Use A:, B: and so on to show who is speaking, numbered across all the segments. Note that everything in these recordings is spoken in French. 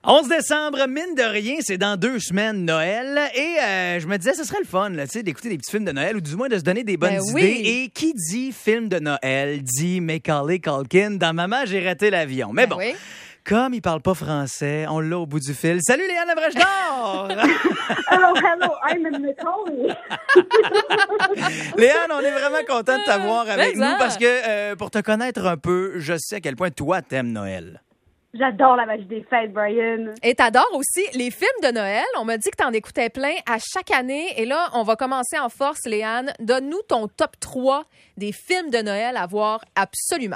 A: 11 décembre, mine de rien, c'est dans 2 semaines Noël. Et je me disais, ce serait le fun là, d'écouter des petits films de Noël ou du moins de se donner des bonnes idées.
B: Oui.
A: Et qui dit film de Noël dit Macaulay Culkin dans Maman, j'ai raté l'avion. Mais bon,
B: oui.
A: comme il parle pas français, on l'a au bout du fil. Salut Léane Labrèche-Dor!
C: Hello, I'm in Macaulay.
A: Léane, on est vraiment content de t'avoir avec
B: mais
A: nous parce que pour te connaître un peu, je sais à quel point toi t'aimes Noël.
C: J'adore la magie des fêtes, Brian.
B: Et t'adores aussi les films de Noël. On m'a dit que t'en écoutais plein à chaque année. Et là, on va commencer en force, Léane. Donne-nous ton top 3 des films de Noël à voir absolument.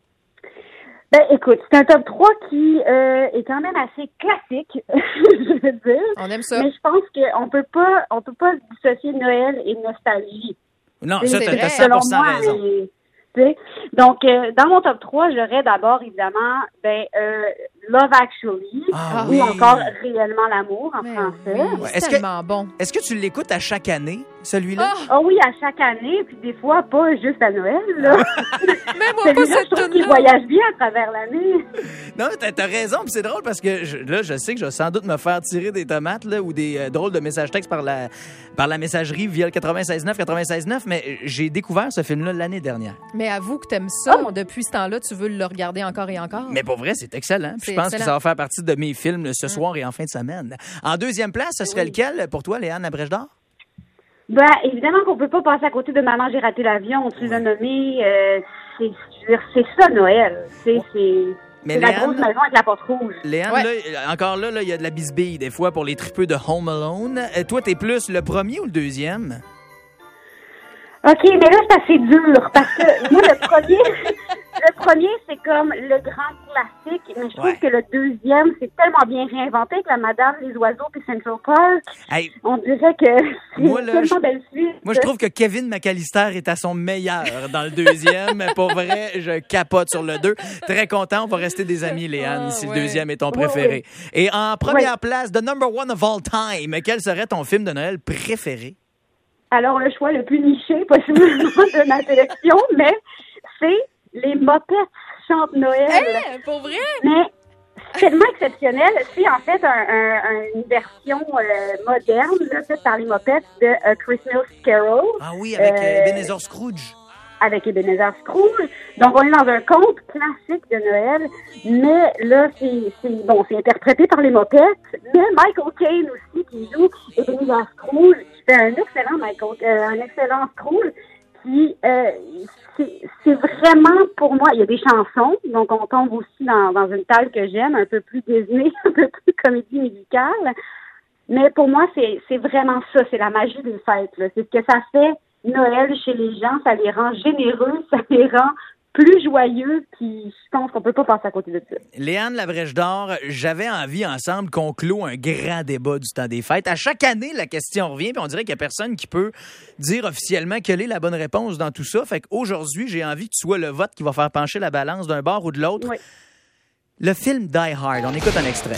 C: Ben, écoute, c'est un top 3 qui est quand même assez classique, je veux dire.
B: On aime ça.
C: Mais je pense qu'on peut pas dissocier Noël et nostalgie.
A: Non,
C: C'est
A: ça,
B: vrai.
A: t'as
C: selon
A: 100%
C: moi,
A: raison.
C: tu sais. Donc, dans mon top 3, j'aurais d'abord, évidemment, Love Actually,
A: Ah
C: ou
A: oui.
C: encore Réellement l'amour en
B: Mais
C: français.
B: oui,
A: Ouais,
B: c'est
A: est-ce que-
B: tellement bon.
A: Est-ce que tu l'écoutes à chaque année, celui-là?
B: Ah,
C: Oh oui, à chaque année, puis des fois, pas juste à Noël, là.
B: mais moi pas
C: Celui-là, je
B: cette
C: trouve qu'il
B: tune-là.
C: voyage bien à travers l'année.
A: Non, t'as raison, puis c'est drôle parce que je sais que je vais sans doute me faire tirer des tomates là, ou des drôles de messages textes par la messagerie via le 96.9, mais j'ai découvert ce film-là l'année dernière.
B: Mais avoue que t'aimes ça. Depuis ce temps-là, tu veux le regarder encore et encore.
A: Mais pour vrai, c'est excellent. Puis
B: C'est
A: je pense que
B: excellent.
A: ça va faire partie de mes films ce soir et en fin de semaine. En deuxième place, ce serait lequel pour toi, Léane Labrèche-Dor?
C: Ben, évidemment qu'on peut pas passer à côté de Maman, j'ai raté l'avion. Tu l'as nommé, je veux dire, c'est ça, Noël.
A: Mais
C: C'est la
A: Léane-
C: grosse maison avec la porte rouge.
A: Léane,
B: Ouais.
A: là, encore là, il y a de la bisbille des fois pour les tripeux de Home Alone. Toi, t'es plus le premier ou le deuxième?
C: OK, mais là, c'est assez dur, parce que moi, le premier, c'est comme le grand classique, mais je trouve
A: Ouais.
C: que le deuxième, c'est tellement bien réinventé avec la Madame, les oiseaux puis Central Park.
A: Hey,
C: On dirait que c'est
A: Moi, là,
C: tellement belle suite.
A: moi, je trouve que Kevin McAllister est à son meilleur dans le deuxième. Pour vrai, je capote sur le 2. Très content. On va rester des amis, Léane,
B: Ah,
A: si
B: ouais.
A: le deuxième est ton
C: Oui,
A: préféré. Et en première place, the number one of all time, quel serait ton film de Noël préféré?
C: Alors, le choix le plus niché possiblement de ma sélection, mais c'est les Mopettes chantent Noël.
B: Hey, pour vrai?
C: Mais c'est tellement exceptionnel. C'est en fait une version moderne, là, faite par les Mopettes de A Christmas Carol.
A: Ah oui, avec Ebenezer Scrooge.
C: Avec Ebenezer Scrooge. Donc, on est dans un conte classique de Noël, mais là, c'est interprété par les Mopettes, mais Michael Caine aussi, qui joue Ebenezer Scrooge, qui fait un excellent Scrooge, qui, c'est vraiment, pour moi, il y a des chansons, donc on tombe aussi dans une taille que j'aime, un peu plus Disney, un peu plus comédie musicale, mais pour moi, c'est vraiment ça, c'est la magie des fêtes, là. C'est ce que ça fait Noël chez les gens, ça les rend généreux, ça les rend plus joyeux, puis je pense qu'on peut pas passer à côté de ça.
A: Léane Labrèche-Dor, j'avais envie ensemble qu'on clôt un grand débat du temps des fêtes. À chaque année, la question revient, puis on dirait qu'il y a personne qui peut dire officiellement quelle est la bonne réponse dans tout ça. Fait qu'aujourd'hui, j'ai envie que tu sois le vote qui va faire pencher la balance d'un bord ou de l'autre.
C: Oui.
A: Le film Die Hard, on écoute un extrait.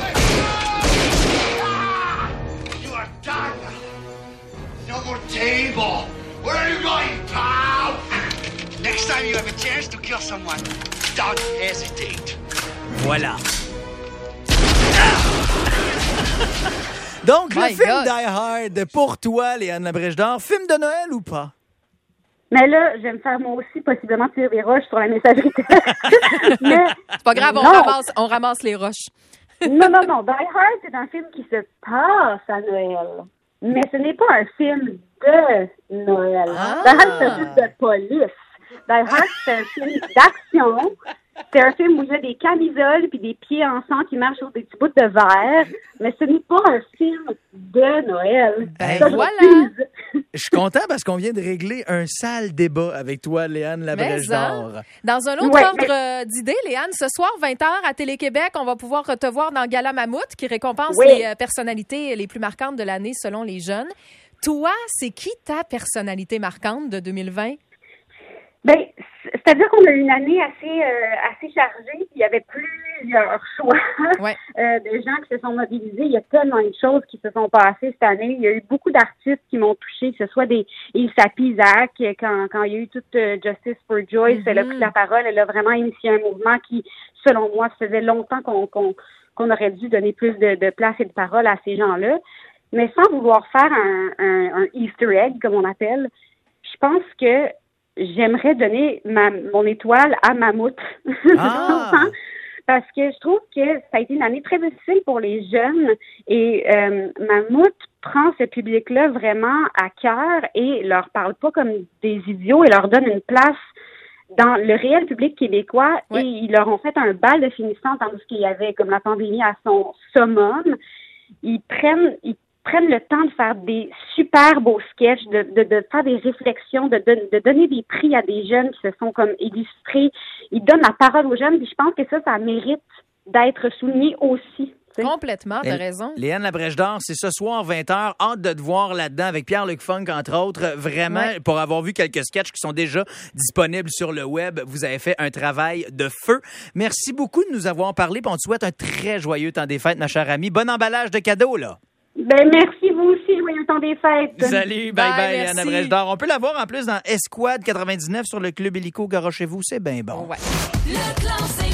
D: You are done. No more table. Where are you going, pal? Next time you have a chance to kill someone, don't hesitate.
A: Voilà. Donc, le
B: My
A: film
B: God.
A: Die Hard, pour toi, Léane Labrèche-Dor, film de Noël ou pas?
C: Mais là, je vais me faire moi aussi possiblement tirer des roches sur la messagerie texte. Mais
B: C'est pas grave,
C: non.
B: on ramasse les roches.
C: non. Die Hard, c'est un film qui se passe à Noël. Mais ce n'est pas un film de Noël.
B: Ah.
C: Die Hard, c'est un film de police. Die Hard, c'est un film d'action. C'est un film où il y a des camisoles puis des pieds en sang qui marchent sur des petits bouts de verre. Mais ce n'est pas un film de Noël.
A: Ben
C: Ça, je
B: voilà.
C: refuse.
A: Je suis content parce qu'on vient de régler un sale débat avec toi, Léane Labrèche-Dor.
B: Dans un autre
C: Ouais,
B: ordre d'idée, Léane, ce soir, 20h à Télé-Québec, on va pouvoir te voir dans Gala Mammouth, qui récompense
C: Oui.
B: les personnalités les plus marquantes de l'année selon les jeunes. Toi, c'est qui ta personnalité marquante de 2020?
C: Ben, c'est-à-dire qu'on a eu une année assez chargée. Il y avait plusieurs choix
B: Ouais.
C: de gens qui se sont mobilisés. Il y a tellement de choses qui se sont passées cette année. Il y a eu beaucoup d'artistes qui m'ont touchée, que ce soit des Ilsa Pisac, quand il y a eu toute Justice for Joyce, elle a pris la parole, elle a vraiment initié un mouvement qui, selon moi, faisait longtemps qu'on aurait dû donner plus de place et de parole à ces gens-là. Mais sans vouloir faire un Easter egg, comme on appelle, je pense que j'aimerais donner mon étoile à Mammouth.
A: Ah!
C: Parce que je trouve que ça a été une année très difficile pour les jeunes et Mammouth prend ce public-là vraiment à cœur et leur parle pas comme des idiots et leur donne une place dans le réel public québécois. Oui. Et ils leur ont fait un bal de finissant tandis qu'il y avait comme la pandémie à son summum. Ils prennent le temps de faire des super beaux sketchs, de faire des réflexions, de donner des prix à des jeunes qui se sont comme illustrés. Ils donnent la parole aux jeunes, puis je pense que ça mérite d'être souligné aussi.
B: Complètement, t'as raison.
A: Léane Labrèche d'Or, c'est ce soir 20h. Hâte de te voir là-dedans avec Pierre-Luc Funk, entre autres. Vraiment, pour avoir vu quelques sketchs qui sont déjà disponibles sur le web, vous avez fait un travail de feu. Merci beaucoup de nous avoir parlé. On te souhaite un très joyeux temps des fêtes, ma chère amie. Bon emballage de cadeaux, là.
C: Ben merci, vous aussi, joyeux temps des fêtes.
A: Salut, bye, Léane Labrèche d'Or. On peut la voir en plus dans Esquad 99 sur le Club Illico. Garochez-vous, c'est bien bon.
B: Ouais.
E: Le classé